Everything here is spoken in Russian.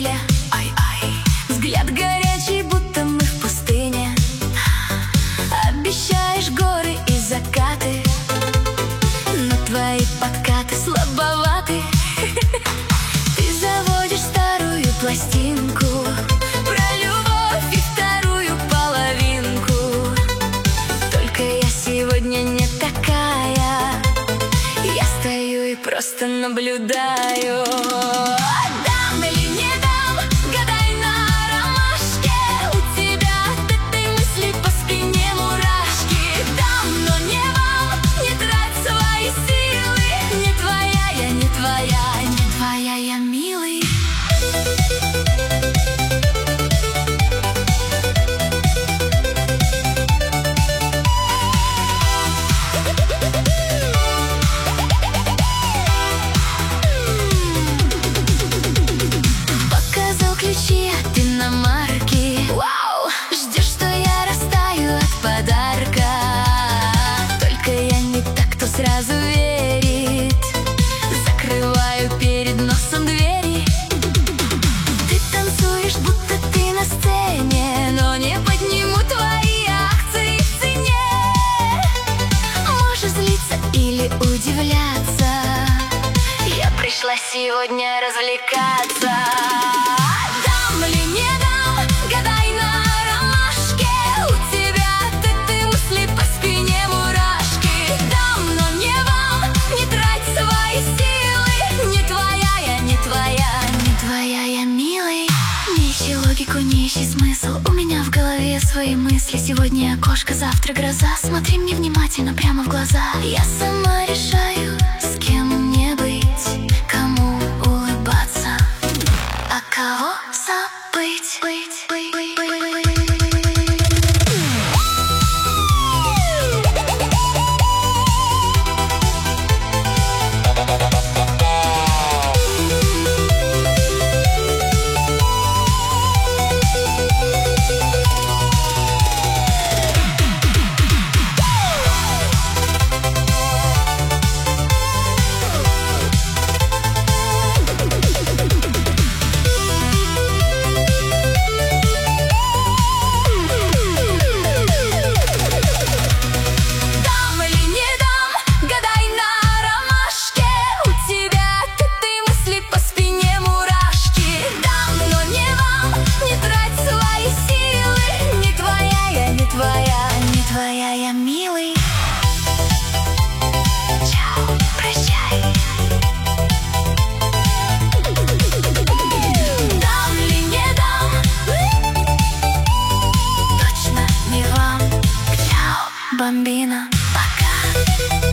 стиля. Ай-ай, взгляд горячий, будто мы в пустыне. Обещаешь горы и закаты, но твои подкаты слабоваты. Ты заводишь старую пластинку про любовь и вторую половинку. Только я сегодня не такая, я стою и просто наблюдаю. Дам или не дам, гадай на ромашке. У тебя от этой мысли по спине мурашки. Дам, но не вам, не трать свои силы. Не твоя я, не твоя, не твоя я, милый. Ключи от иномарки. Вау! Ждешь, что я растаю от подарка. Только я не так, кто сразу верит. Закрываю перед носом двери. Ты танцуешь, будто ты на сцене, но не подниму твои акции в цене. Можешь злиться или удивляться, я пришла сегодня развлекаться. Не ищи смысл, у меня в голове свои мысли. Сегодня окошко, завтра гроза. Смотри мне внимательно прямо в глаза. Я сама решаю, с кем мне быть, кому улыбаться, а кого забыть. Твоя я, милый. Чао, прощай. Дам ли не дам, точно не вам. Чао, бомбина, пока.